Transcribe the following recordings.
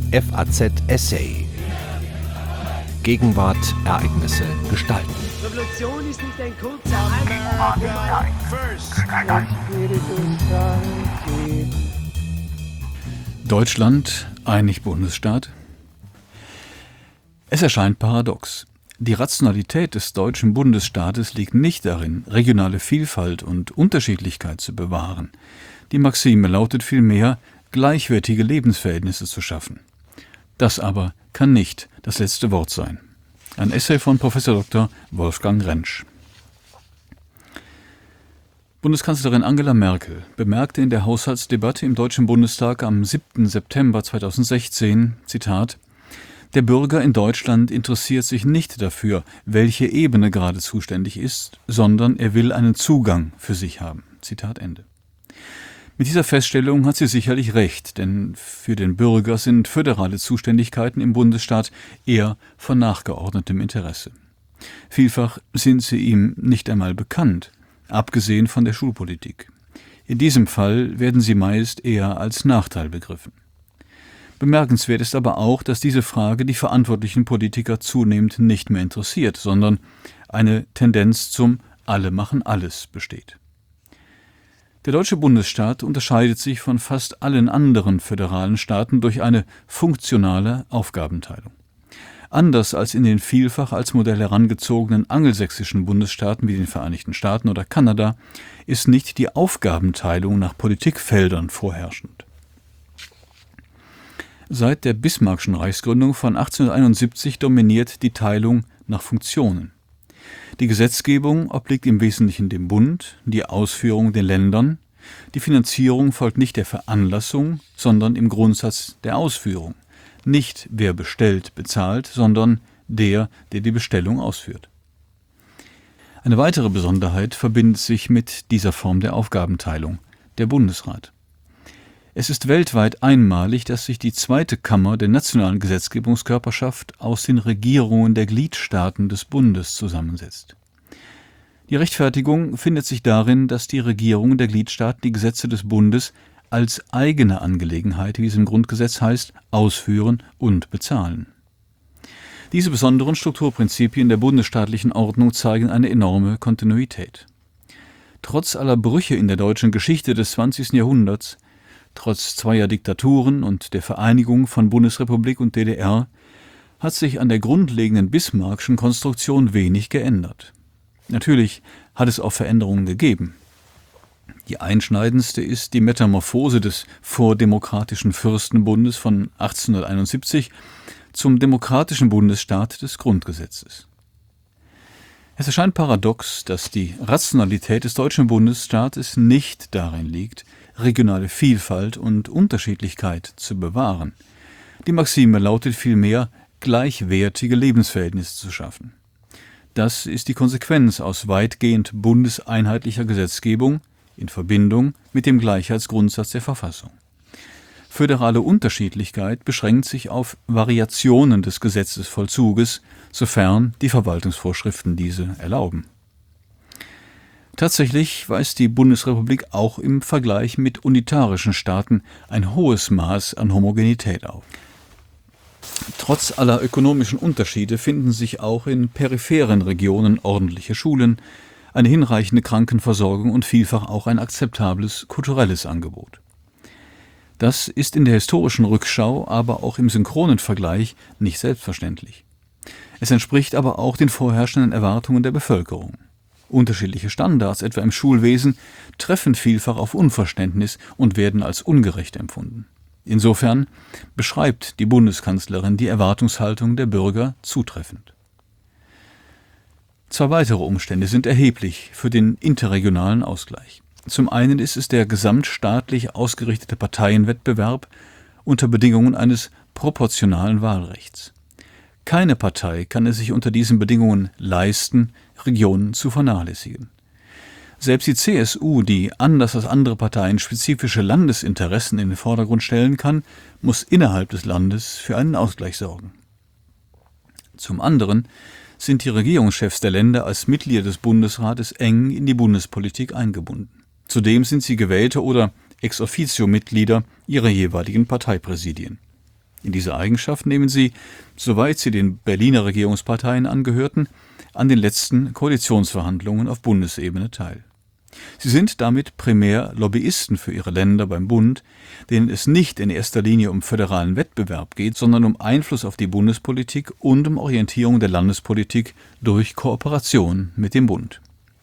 FAZ Essay. Gegenwart, Ereignisse, Gestalten. Revolution ist nicht ein kurzer Deutschland, ein Nicht-Bundesstaat? Es erscheint paradox. Die Rationalität des deutschen Bundesstaates liegt nicht darin, regionale Vielfalt und Unterschiedlichkeit zu bewahren. Die Maxime lautet vielmehr, gleichwertige Lebensverhältnisse zu schaffen. Das aber kann nicht das letzte Wort sein. Ein Essay von Prof. Dr. Wolfgang Rentsch. Bundeskanzlerin Angela Merkel bemerkte in der Haushaltsdebatte im Deutschen Bundestag am 7. September 2016, Zitat, der Bürger in Deutschland interessiert sich nicht dafür, welche Ebene gerade zuständig ist, sondern er will einen Zugang für sich haben. Zitat Ende. Mit dieser Feststellung hat sie sicherlich recht, denn für den Bürger sind föderale Zuständigkeiten im Bundesstaat eher von nachgeordnetem Interesse. Vielfach sind sie ihm nicht einmal bekannt, abgesehen von der Schulpolitik. In diesem Fall werden sie meist eher als Nachteil begriffen. Bemerkenswert ist aber auch, dass diese Frage die verantwortlichen Politiker zunehmend nicht mehr interessiert, sondern eine Tendenz zum Alle machen alles besteht. Der deutsche Bundesstaat unterscheidet sich von fast allen anderen föderalen Staaten durch eine funktionale Aufgabenteilung. Anders als in den vielfach als Modell herangezogenen angelsächsischen Bundesstaaten wie den Vereinigten Staaten oder Kanada ist nicht die Aufgabenteilung nach Politikfeldern vorherrschend. Seit der Bismarckschen Reichsgründung von 1871 dominiert die Teilung nach Funktionen. Die Gesetzgebung obliegt im Wesentlichen dem Bund, die Ausführung den Ländern, die Finanzierung folgt nicht der Veranlassung, sondern im Grundsatz der Ausführung. Nicht wer bestellt, bezahlt, sondern der die Bestellung ausführt. Eine weitere Besonderheit verbindet sich mit dieser Form der Aufgabenteilung, der Bundesrat. Es ist weltweit einmalig, dass sich die zweite Kammer der nationalen Gesetzgebungskörperschaft aus den Regierungen der Gliedstaaten des Bundes zusammensetzt. Die Rechtfertigung findet sich darin, dass die Regierungen der Gliedstaaten die Gesetze des Bundes als eigene Angelegenheit, wie es im Grundgesetz heißt, ausführen und bezahlen. Diese besonderen Strukturprinzipien der bundesstaatlichen Ordnung zeigen eine enorme Kontinuität. Trotz aller Brüche in der deutschen Geschichte des 20. Jahrhunderts, trotz zweier Diktaturen und der Vereinigung von Bundesrepublik und DDR hat sich an der grundlegenden bismarckschen Konstruktion wenig geändert. Natürlich hat es auch Veränderungen gegeben. Die einschneidendste ist die Metamorphose des vordemokratischen Fürstenbundes von 1871 zum demokratischen Bundesstaat des Grundgesetzes. Es erscheint paradox, dass die Rationalität des deutschen Bundesstaates nicht darin liegt, regionale Vielfalt und Unterschiedlichkeit zu bewahren. Die Maxime lautet vielmehr, gleichwertige Lebensverhältnisse zu schaffen. Das ist die Konsequenz aus weitgehend bundeseinheitlicher Gesetzgebung in Verbindung mit dem Gleichheitsgrundsatz der Verfassung. Föderale Unterschiedlichkeit beschränkt sich auf Variationen des Gesetzesvollzuges, sofern die Verwaltungsvorschriften diese erlauben. Tatsächlich weist die Bundesrepublik auch im Vergleich mit unitarischen Staaten ein hohes Maß an Homogenität auf. Trotz aller ökonomischen Unterschiede finden sich auch in peripheren Regionen ordentliche Schulen, eine hinreichende Krankenversorgung und vielfach auch ein akzeptables kulturelles Angebot. Das ist in der historischen Rückschau, aber auch im synchronen Vergleich nicht selbstverständlich. Es entspricht aber auch den vorherrschenden Erwartungen der Bevölkerung. Unterschiedliche Standards, etwa im Schulwesen, treffen vielfach auf Unverständnis und werden als ungerecht empfunden. Insofern beschreibt die Bundeskanzlerin die Erwartungshaltung der Bürger zutreffend. Zwei weitere Umstände sind erheblich für den interregionalen Ausgleich. Zum einen ist es der gesamtstaatlich ausgerichtete Parteienwettbewerb unter Bedingungen eines proportionalen Wahlrechts. Keine Partei kann es sich unter diesen Bedingungen leisten, Regionen zu vernachlässigen. Selbst die CSU, die anders als andere Parteien spezifische Landesinteressen in den Vordergrund stellen kann, muss innerhalb des Landes für einen Ausgleich sorgen. Zum anderen sind die Regierungschefs der Länder als Mitglieder des Bundesrates eng in die Bundespolitik eingebunden. Zudem sind sie gewählte oder Ex-officio-Mitglieder ihrer jeweiligen Parteipräsidien. In dieser Eigenschaft nehmen sie, soweit sie den Berliner Regierungsparteien angehörten, an den letzten Koalitionsverhandlungen auf Bundesebene teil. Sie sind damit primär Lobbyisten für ihre Länder beim Bund, denen es nicht in erster Linie um föderalen Wettbewerb geht, sondern um Einfluss auf die Bundespolitik und um Orientierung der Landespolitik durch Kooperation mit dem Bund.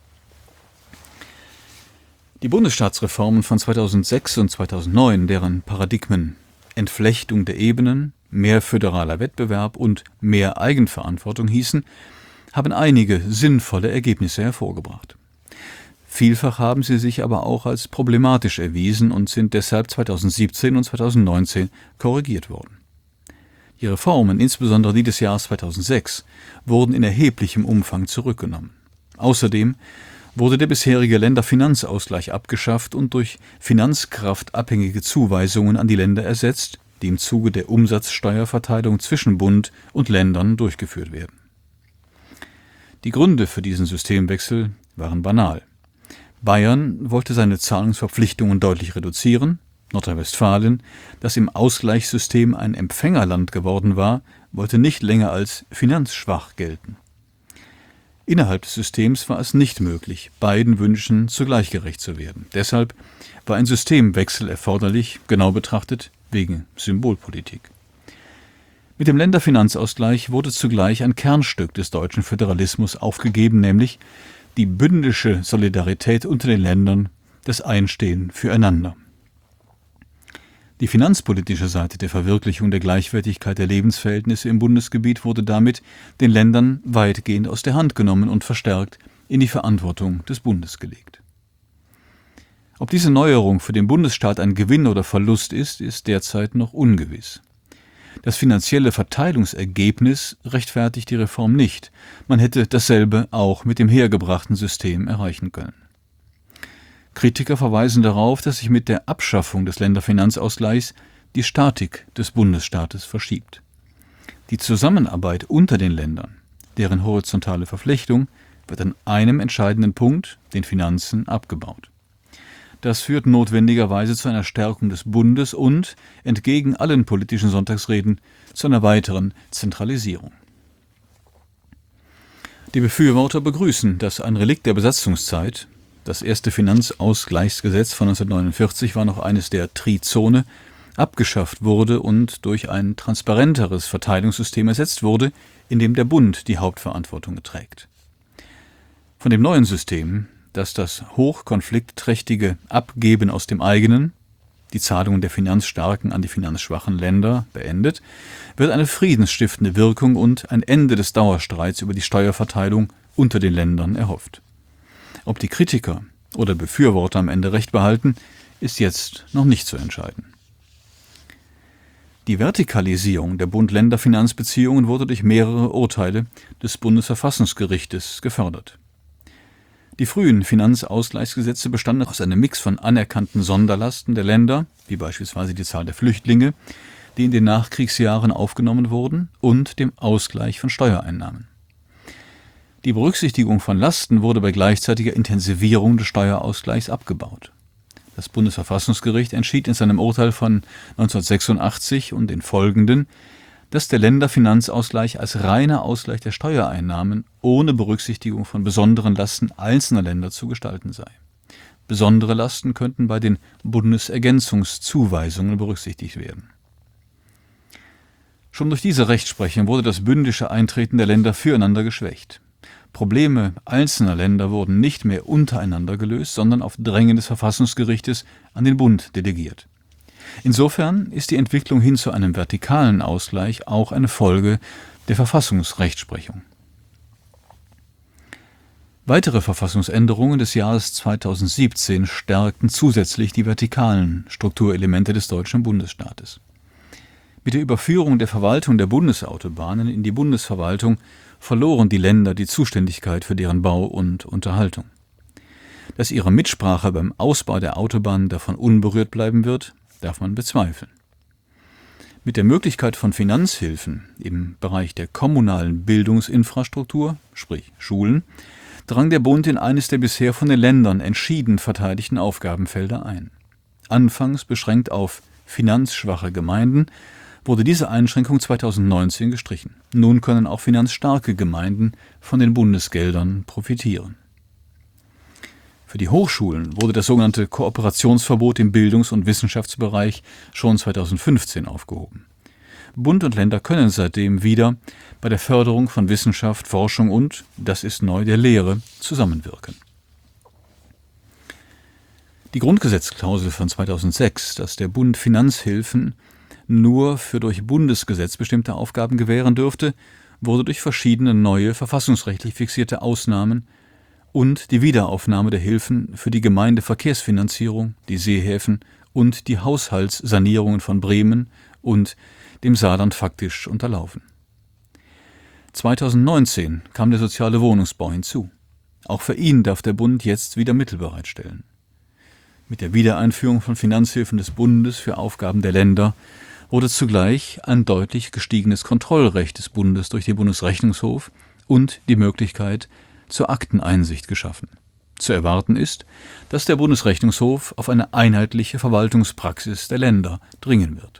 Die Bundesstaatsreformen von 2006 und 2009, deren Paradigmen Entflechtung der Ebenen, mehr föderaler Wettbewerb und mehr Eigenverantwortung hießen, haben einige sinnvolle Ergebnisse hervorgebracht. Vielfach haben sie sich aber auch als problematisch erwiesen und sind deshalb 2017 und 2019 korrigiert worden. Die Reformen, insbesondere die des Jahres 2006, wurden in erheblichem Umfang zurückgenommen. Außerdem wurde der bisherige Länderfinanzausgleich abgeschafft und durch finanzkraftabhängige Zuweisungen an die Länder ersetzt, die im Zuge der Umsatzsteuerverteilung zwischen Bund und Ländern durchgeführt werden. Die Gründe für diesen Systemwechsel waren banal. Bayern wollte seine Zahlungsverpflichtungen deutlich reduzieren, Nordrhein-Westfalen, das im Ausgleichssystem ein Empfängerland geworden war, wollte nicht länger als finanzschwach gelten. Innerhalb des Systems war es nicht möglich, beiden Wünschen zugleich gerecht zu werden. Deshalb war ein Systemwechsel erforderlich, genau betrachtet wegen Symbolpolitik. Mit dem Länderfinanzausgleich wurde zugleich ein Kernstück des deutschen Föderalismus aufgegeben, nämlich die bündische Solidarität unter den Ländern, das Einstehen füreinander. Die finanzpolitische Seite der Verwirklichung der Gleichwertigkeit der Lebensverhältnisse im Bundesgebiet wurde damit den Ländern weitgehend aus der Hand genommen und verstärkt in die Verantwortung des Bundes gelegt. Ob diese Neuerung für den Bundesstaat ein Gewinn oder Verlust ist, ist derzeit noch ungewiss. Das finanzielle Verteilungsergebnis rechtfertigt die Reform nicht. Man hätte dasselbe auch mit dem hergebrachten System erreichen können. Kritiker verweisen darauf, dass sich mit der Abschaffung des Länderfinanzausgleichs die Statik des Bundesstaates verschiebt. Die Zusammenarbeit unter den Ländern, deren horizontale Verflechtung, wird an einem entscheidenden Punkt, den Finanzen, abgebaut. Das führt notwendigerweise zu einer Stärkung des Bundes und, entgegen allen politischen Sonntagsreden, zu einer weiteren Zentralisierung. Die Befürworter begrüßen, dass ein Relikt der Besatzungszeit, das erste Finanzausgleichsgesetz von 1949 war noch eines der Trizone, abgeschafft wurde und durch ein transparenteres Verteilungssystem ersetzt wurde, in dem der Bund die Hauptverantwortung trägt. Von dem neuen System, das das hochkonfliktträchtige Abgeben aus dem eigenen, die Zahlungen der finanzstarken an die finanzschwachen Länder, beendet, wird eine friedensstiftende Wirkung und ein Ende des Dauerstreits über die Steuerverteilung unter den Ländern erhofft. Ob die Kritiker oder Befürworter am Ende recht behalten, ist jetzt noch nicht zu entscheiden. Die Vertikalisierung der Bund-Länder-Finanzbeziehungen wurde durch mehrere Urteile des Bundesverfassungsgerichtes gefördert. Die frühen Finanzausgleichsgesetze bestanden aus einem Mix von anerkannten Sonderlasten der Länder, wie beispielsweise die Zahl der Flüchtlinge, die in den Nachkriegsjahren aufgenommen wurden, und dem Ausgleich von Steuereinnahmen. Die Berücksichtigung von Lasten wurde bei gleichzeitiger Intensivierung des Steuerausgleichs abgebaut. Das Bundesverfassungsgericht entschied in seinem Urteil von 1986 und den folgenden, dass der Länderfinanzausgleich als reiner Ausgleich der Steuereinnahmen ohne Berücksichtigung von besonderen Lasten einzelner Länder zu gestalten sei. Besondere Lasten könnten bei den Bundesergänzungszuweisungen berücksichtigt werden. Schon durch diese Rechtsprechung wurde das bündische Eintreten der Länder füreinander geschwächt. Probleme einzelner Länder wurden nicht mehr untereinander gelöst, sondern auf Drängen des Verfassungsgerichtes an den Bund delegiert. Insofern ist die Entwicklung hin zu einem vertikalen Ausgleich auch eine Folge der Verfassungsrechtsprechung. Weitere Verfassungsänderungen des Jahres 2017 stärkten zusätzlich die vertikalen Strukturelemente des deutschen Bundesstaates. Mit der Überführung der Verwaltung der Bundesautobahnen in die Bundesverwaltung verloren die Länder die Zuständigkeit für deren Bau und Unterhaltung. Dass ihre Mitsprache beim Ausbau der Autobahnen davon unberührt bleiben wird, darf man bezweifeln. Mit der Möglichkeit von Finanzhilfen im Bereich der kommunalen Bildungsinfrastruktur, sprich Schulen, drang der Bund in eines der bisher von den Ländern entschieden verteidigten Aufgabenfelder ein. Anfangs beschränkt auf finanzschwache Gemeinden, wurde diese Einschränkung 2019 gestrichen. Nun können auch finanzstarke Gemeinden von den Bundesgeldern profitieren. Für die Hochschulen wurde das sogenannte Kooperationsverbot im Bildungs- und Wissenschaftsbereich schon 2015 aufgehoben. Bund und Länder können seitdem wieder bei der Förderung von Wissenschaft, Forschung und, das ist neu, der Lehre zusammenwirken. Die Grundgesetzklausel von 2006, dass der Bund Finanzhilfen nur für durch Bundesgesetz bestimmte Aufgaben gewähren dürfte, wurde durch verschiedene neue verfassungsrechtlich fixierte Ausnahmen und die Wiederaufnahme der Hilfen für die Gemeindeverkehrsfinanzierung, die Seehäfen und die Haushaltssanierungen von Bremen und dem Saarland faktisch unterlaufen. 2019 kam der soziale Wohnungsbau hinzu. Auch für ihn darf der Bund jetzt wieder Mittel bereitstellen. Mit der Wiedereinführung von Finanzhilfen des Bundes für Aufgaben der Länder wurde zugleich ein deutlich gestiegenes Kontrollrecht des Bundes durch den Bundesrechnungshof und die Möglichkeit zur Akteneinsicht geschaffen. Zu erwarten ist, dass der Bundesrechnungshof auf eine einheitliche Verwaltungspraxis der Länder dringen wird.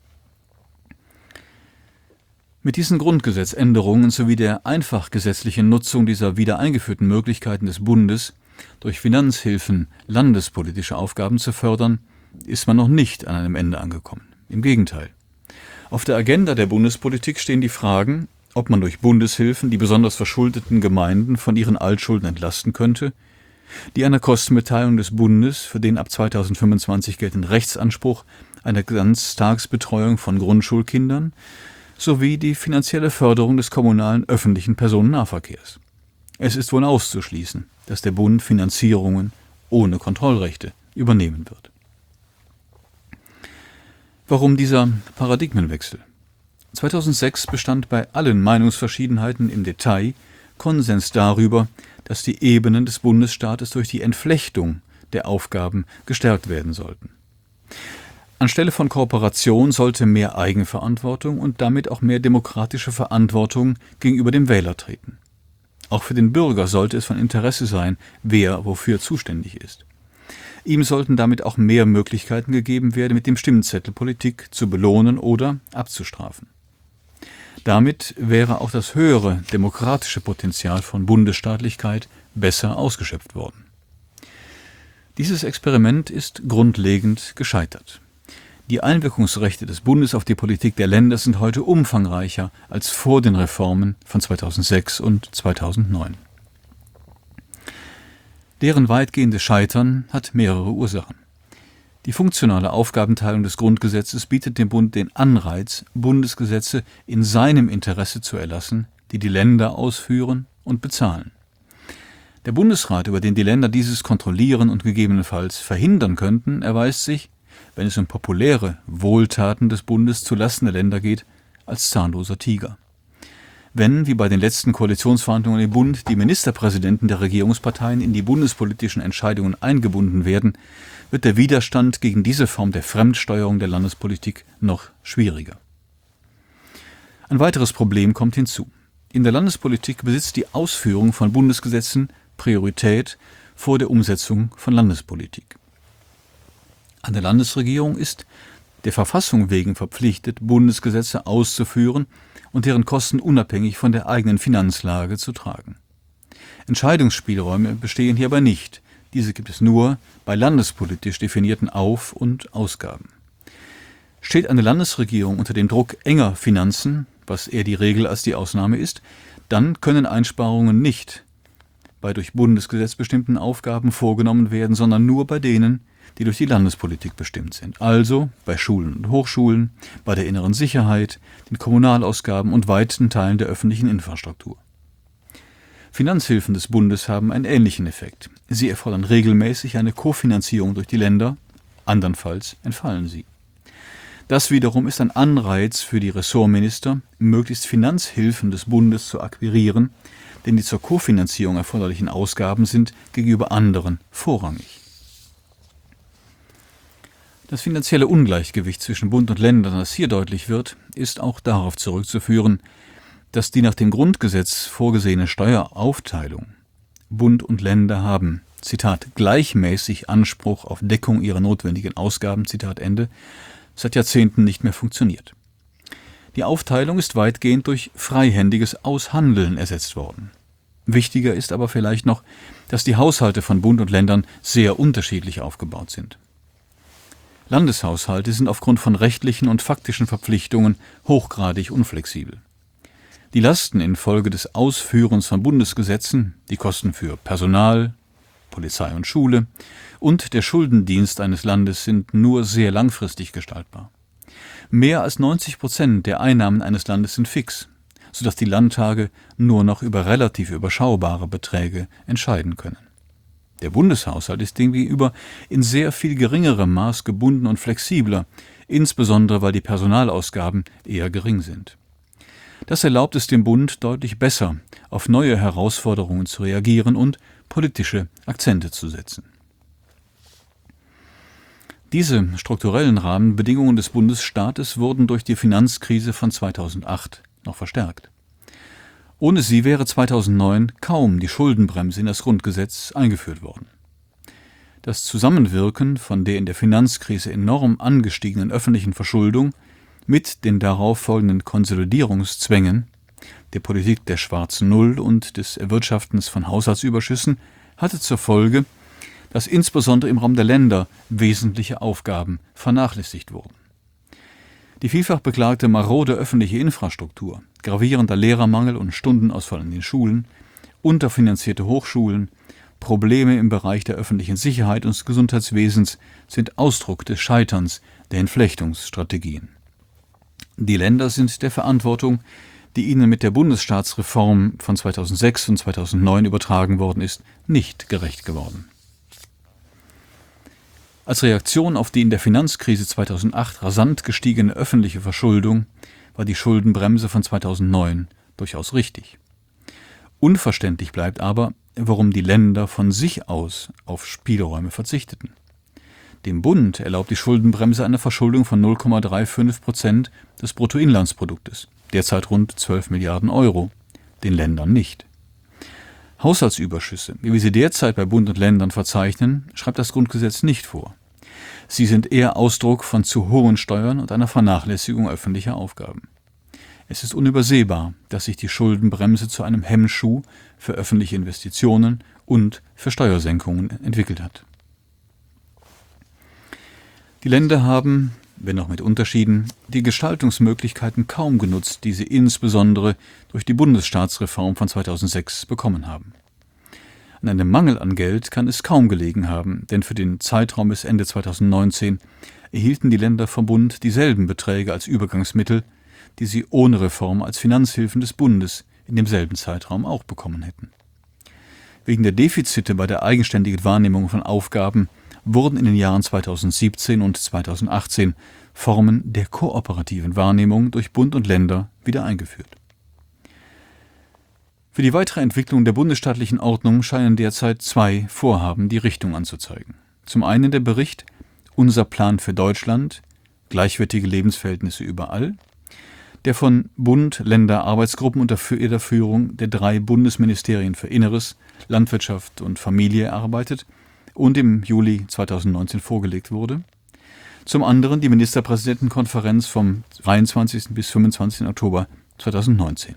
Mit diesen Grundgesetzänderungen sowie der einfach gesetzlichen Nutzung dieser wieder eingeführten Möglichkeiten des Bundes, durch Finanzhilfen landespolitische Aufgaben zu fördern, ist man noch nicht an einem Ende angekommen. Im Gegenteil. Auf der Agenda der Bundespolitik stehen die Fragen, ob man durch Bundeshilfen die besonders verschuldeten Gemeinden von ihren Altschulden entlasten könnte, die einer Kostenbeteiligung des Bundes für den ab 2025 geltenden Rechtsanspruch einer Ganztagsbetreuung von Grundschulkindern sowie die finanzielle Förderung des kommunalen öffentlichen Personennahverkehrs. Es ist wohl auszuschließen, dass der Bund Finanzierungen ohne Kontrollrechte übernehmen wird. Warum dieser Paradigmenwechsel? 2006 bestand bei allen Meinungsverschiedenheiten im Detail Konsens darüber, dass die Ebenen des Bundesstaates durch die Entflechtung der Aufgaben gestärkt werden sollten. Anstelle von Kooperation sollte mehr Eigenverantwortung und damit auch mehr demokratische Verantwortung gegenüber dem Wähler treten. Auch für den Bürger sollte es von Interesse sein, wer wofür zuständig ist. Ihm sollten damit auch mehr Möglichkeiten gegeben werden, mit dem Stimmzettel Politik zu belohnen oder abzustrafen. Damit wäre auch das höhere demokratische Potenzial von Bundesstaatlichkeit besser ausgeschöpft worden. Dieses Experiment ist grundlegend gescheitert. Die Einwirkungsrechte des Bundes auf die Politik der Länder sind heute umfangreicher als vor den Reformen von 2006 und 2009. Deren weitgehendes Scheitern hat mehrere Ursachen. Die funktionale Aufgabenteilung des Grundgesetzes bietet dem Bund den Anreiz, Bundesgesetze in seinem Interesse zu erlassen, die die Länder ausführen und bezahlen. Der Bundesrat, über den die Länder dieses kontrollieren und gegebenenfalls verhindern könnten, erweist sich, wenn es um populäre Wohltaten des Bundes zulasten der Länder geht, als zahnloser Tiger. Wenn, wie bei den letzten Koalitionsverhandlungen im Bund, die Ministerpräsidenten der Regierungsparteien in die bundespolitischen Entscheidungen eingebunden werden, wird der Widerstand gegen diese Form der Fremdsteuerung der Landespolitik noch schwieriger. Ein weiteres Problem kommt hinzu. In der Landespolitik besitzt die Ausführung von Bundesgesetzen Priorität vor der Umsetzung von Landespolitik. An der Landesregierung ist der Verfassung wegen verpflichtet, Bundesgesetze auszuführen und deren Kosten unabhängig von der eigenen Finanzlage zu tragen. Entscheidungsspielräume bestehen hierbei nicht. Diese gibt es nur bei landespolitisch definierten Auf- und Ausgaben. Steht eine Landesregierung unter dem Druck enger Finanzen, was eher die Regel als die Ausnahme ist, dann können Einsparungen nicht bei durch Bundesgesetz bestimmten Aufgaben vorgenommen werden, sondern nur bei denen, die durch die Landespolitik bestimmt sind. Also bei Schulen und Hochschulen, bei der inneren Sicherheit, den Kommunalausgaben und weiten Teilen der öffentlichen Infrastruktur. Finanzhilfen des Bundes haben einen ähnlichen Effekt. Sie erfordern regelmäßig eine Kofinanzierung durch die Länder, andernfalls entfallen sie. Das wiederum ist ein Anreiz für die Ressortminister, möglichst Finanzhilfen des Bundes zu akquirieren, denn die zur Kofinanzierung erforderlichen Ausgaben sind gegenüber anderen vorrangig. Das finanzielle Ungleichgewicht zwischen Bund und Ländern, das hier deutlich wird, ist auch darauf zurückzuführen, dass die nach dem Grundgesetz vorgesehene Steueraufteilung Bund und Länder haben, Zitat, gleichmäßig Anspruch auf Deckung ihrer notwendigen Ausgaben, Zitat Ende, seit Jahrzehnten nicht mehr funktioniert. Die Aufteilung ist weitgehend durch freihändiges Aushandeln ersetzt worden. Wichtiger ist aber vielleicht noch, dass die Haushalte von Bund und Ländern sehr unterschiedlich aufgebaut sind. Landeshaushalte sind aufgrund von rechtlichen und faktischen Verpflichtungen hochgradig unflexibel. Die Lasten infolge des Ausführens von Bundesgesetzen, die Kosten für Personal, Polizei und Schule und der Schuldendienst eines Landes sind nur sehr langfristig gestaltbar. Mehr als 90% der Einnahmen eines Landes sind fix, sodass die Landtage nur noch über relativ überschaubare Beträge entscheiden können. Der Bundeshaushalt ist demgegenüber in sehr viel geringerem Maß gebunden und flexibler, insbesondere weil die Personalausgaben eher gering sind. Das erlaubt es dem Bund deutlich besser, auf neue Herausforderungen zu reagieren und politische Akzente zu setzen. Diese strukturellen Rahmenbedingungen des Bundesstaates wurden durch die Finanzkrise von 2008 noch verstärkt. Ohne sie wäre 2009 kaum die Schuldenbremse in das Grundgesetz eingeführt worden. Das Zusammenwirken von der in der Finanzkrise enorm angestiegenen öffentlichen Verschuldung mit den darauf folgenden Konsolidierungszwängen, der Politik der schwarzen Null und des Erwirtschaftens von Haushaltsüberschüssen hatte zur Folge, dass insbesondere im Raum der Länder wesentliche Aufgaben vernachlässigt wurden. Die vielfach beklagte marode öffentliche Infrastruktur, gravierender Lehrermangel und Stundenausfall in den Schulen, unterfinanzierte Hochschulen, Probleme im Bereich der öffentlichen Sicherheit und des Gesundheitswesens sind Ausdruck des Scheiterns der Entflechtungsstrategien. Die Länder sind der Verantwortung, die ihnen mit der Bundesstaatsreform von 2006 und 2009 übertragen worden ist, nicht gerecht geworden. Als Reaktion auf die in der Finanzkrise 2008 rasant gestiegene öffentliche Verschuldung war die Schuldenbremse von 2009 durchaus richtig. Unverständlich bleibt aber, warum die Länder von sich aus auf Spielräume verzichteten. Dem Bund erlaubt die Schuldenbremse eine Verschuldung von 0,35% des Bruttoinlandsproduktes, derzeit rund 12 Milliarden Euro, den Ländern nicht. Haushaltsüberschüsse, wie wir sie derzeit bei Bund und Ländern verzeichnen, schreibt das Grundgesetz nicht vor. Sie sind eher Ausdruck von zu hohen Steuern und einer Vernachlässigung öffentlicher Aufgaben. Es ist unübersehbar, dass sich die Schuldenbremse zu einem Hemmschuh für öffentliche Investitionen und für Steuersenkungen entwickelt hat. Die Länder haben, wenn auch mit Unterschieden, die Gestaltungsmöglichkeiten kaum genutzt, die sie insbesondere durch die Bundesstaatsreform von 2006 bekommen haben. An einem Mangel an Geld kann es kaum gelegen haben, denn für den Zeitraum bis Ende 2019 erhielten die Länder vom Bund dieselben Beträge als Übergangsmittel, die sie ohne Reform als Finanzhilfen des Bundes in demselben Zeitraum auch bekommen hätten. Wegen der Defizite bei der eigenständigen Wahrnehmung von Aufgaben wurden in den Jahren 2017 und 2018 Formen der kooperativen Wahrnehmung durch Bund und Länder wieder eingeführt. Für die weitere Entwicklung der bundesstaatlichen Ordnung scheinen derzeit zwei Vorhaben die Richtung anzuzeigen. Zum einen der Bericht »Unser Plan für Deutschland – gleichwertige Lebensverhältnisse überall«, der von Bund, Länder, Arbeitsgruppen unter der Führung der 3 Bundesministerien für Inneres, Landwirtschaft und Familie erarbeitet und im Juli 2019 vorgelegt wurde. Zum anderen die Ministerpräsidentenkonferenz vom 23. bis 25. Oktober 2019.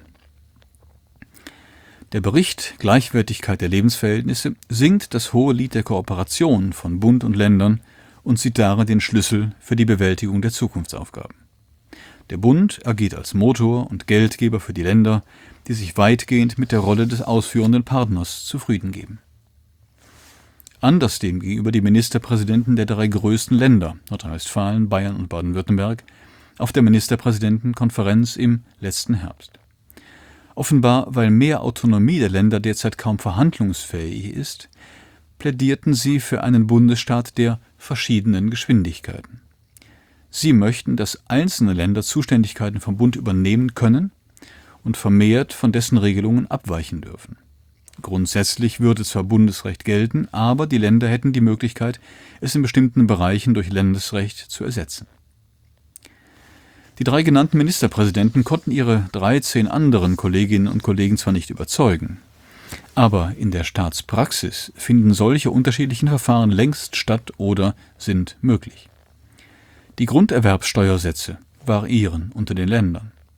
Der Bericht »Gleichwertigkeit der Lebensverhältnisse« singt das hohe Lied der Kooperation von Bund und Ländern und sieht darin den Schlüssel für die Bewältigung der Zukunftsaufgaben. Der Bund agiert als Motor und Geldgeber für die Länder, die sich weitgehend mit der Rolle des ausführenden Partners zufrieden geben. Anders demgegenüber die Ministerpräsidenten der 3 größten Länder, Nordrhein-Westfalen, Bayern und Baden-Württemberg, auf der Ministerpräsidentenkonferenz im letzten Herbst. Offenbar, weil mehr Autonomie der Länder derzeit kaum verhandlungsfähig ist, plädierten sie für einen Bundesstaat der verschiedenen Geschwindigkeiten. Sie möchten, dass einzelne Länder Zuständigkeiten vom Bund übernehmen können und vermehrt von dessen Regelungen abweichen dürfen. Grundsätzlich würde zwar Bundesrecht gelten, aber die Länder hätten die Möglichkeit, es in bestimmten Bereichen durch Landesrecht zu ersetzen. Die 3 genannten Ministerpräsidenten konnten ihre 13 anderen Kolleginnen und Kollegen zwar nicht überzeugen, aber in der Staatspraxis finden solche unterschiedlichen Verfahren längst statt oder sind möglich. Die Grunderwerbssteuersätze variieren unter den Ländern.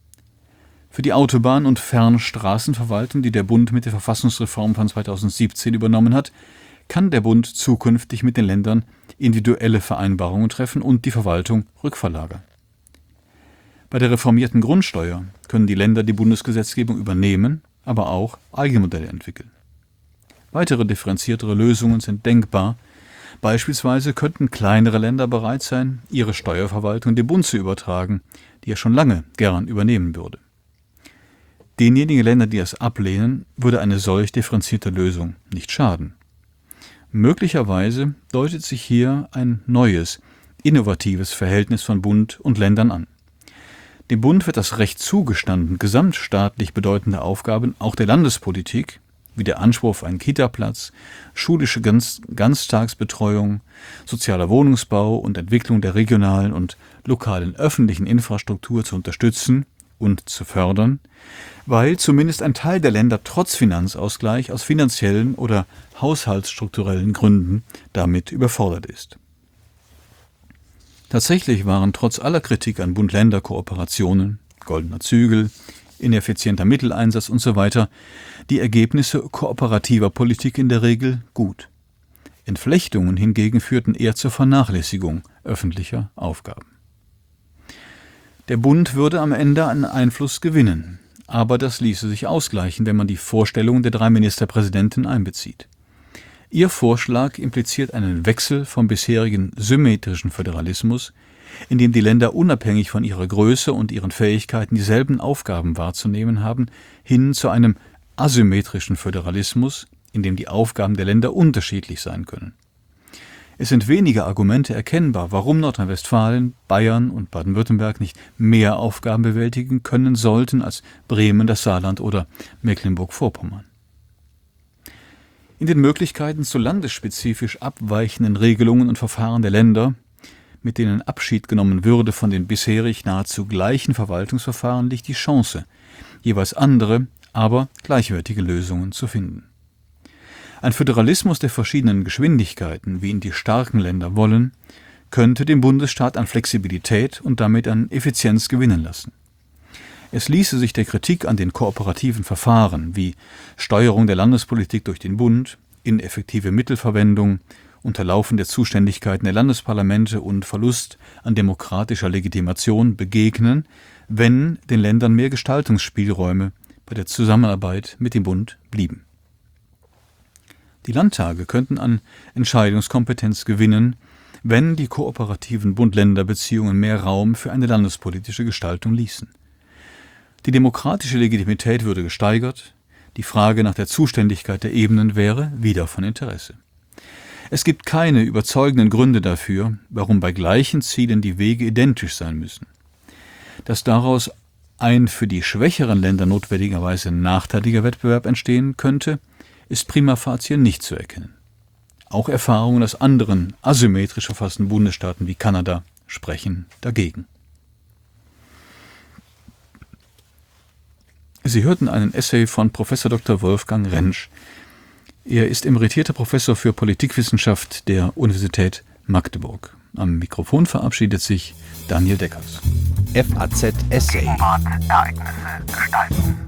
Für die Autobahn- und Fernstraßenverwaltung, die der Bund mit der Verfassungsreform von 2017 übernommen hat, kann der Bund zukünftig mit den Ländern individuelle Vereinbarungen treffen und die Verwaltung rückverlagern. Bei der reformierten Grundsteuer können die Länder die Bundesgesetzgebung übernehmen, aber auch Eigenmodelle entwickeln. Weitere differenziertere Lösungen sind denkbar. Beispielsweise könnten kleinere Länder bereit sein, ihre Steuerverwaltung dem Bund zu übertragen, die er schon lange gern übernehmen würde. Denjenigen Ländern, die es ablehnen, würde eine solch differenzierte Lösung nicht schaden. Möglicherweise deutet sich hier ein neues, innovatives Verhältnis von Bund und Ländern an. Dem Bund wird das Recht zugestanden, gesamtstaatlich bedeutende Aufgaben auch der Landespolitik, wie der Anspruch auf einen Kitaplatz, schulische Ganztagsbetreuung, sozialer Wohnungsbau und Entwicklung der regionalen und lokalen öffentlichen Infrastruktur zu unterstützen und zu fördern, weil zumindest ein Teil der Länder trotz Finanzausgleich aus finanziellen oder haushaltsstrukturellen Gründen damit überfordert ist. Tatsächlich waren trotz aller Kritik an Bund-Länder-Kooperationen, goldener Zügel, ineffizienter Mitteleinsatz usw. die Ergebnisse kooperativer Politik in der Regel gut. Entflechtungen hingegen führten eher zur Vernachlässigung öffentlicher Aufgaben. Der Bund würde am Ende an Einfluss gewinnen, aber das ließe sich ausgleichen, wenn man die Vorstellungen der 3 Ministerpräsidenten einbezieht. Ihr Vorschlag impliziert einen Wechsel vom bisherigen symmetrischen Föderalismus, in dem die Länder unabhängig von ihrer Größe und ihren Fähigkeiten dieselben Aufgaben wahrzunehmen haben, hin zu einem asymmetrischen Föderalismus, in dem die Aufgaben der Länder unterschiedlich sein können. Es sind wenige Argumente erkennbar, warum Nordrhein-Westfalen, Bayern und Baden-Württemberg nicht mehr Aufgaben bewältigen können sollten als Bremen, das Saarland oder Mecklenburg-Vorpommern. In den Möglichkeiten zu landesspezifisch abweichenden Regelungen und Verfahren der Länder, mit denen Abschied genommen würde von den bisherig nahezu gleichen Verwaltungsverfahren, liegt die Chance, jeweils andere, aber gleichwertige Lösungen zu finden. Ein Föderalismus der verschiedenen Geschwindigkeiten, wie ihn die starken Länder wollen, könnte dem Bundesstaat an Flexibilität und damit an Effizienz gewinnen lassen. Es ließe sich der Kritik an den kooperativen Verfahren wie Steuerung der Landespolitik durch den Bund, ineffektive Mittelverwendung, Unterlaufen der Zuständigkeiten der Landesparlamente und Verlust an demokratischer Legitimation begegnen, wenn den Ländern mehr Gestaltungsspielräume bei der Zusammenarbeit mit dem Bund blieben. Die Landtage könnten an Entscheidungskompetenz gewinnen, wenn die kooperativen Bund-Länder-Beziehungen mehr Raum für eine landespolitische Gestaltung ließen. Die demokratische Legitimität würde gesteigert, die Frage nach der Zuständigkeit der Ebenen wäre wieder von Interesse. Es gibt keine überzeugenden Gründe dafür, warum bei gleichen Zielen die Wege identisch sein müssen. Dass daraus ein für die schwächeren Länder notwendigerweise nachteiliger Wettbewerb entstehen könnte, ist prima facie nicht zu erkennen. Auch Erfahrungen aus anderen asymmetrisch verfassten Bundesstaaten wie Kanada sprechen dagegen. Sie hörten einen Essay von Prof. Dr. Wolfgang Rentsch. Er ist emeritierter Professor für Politikwissenschaft der Universität Magdeburg. Am Mikrofon verabschiedet sich Daniel Deckers. FAZ Essay. Gegenwart, Ereignisse gestalten.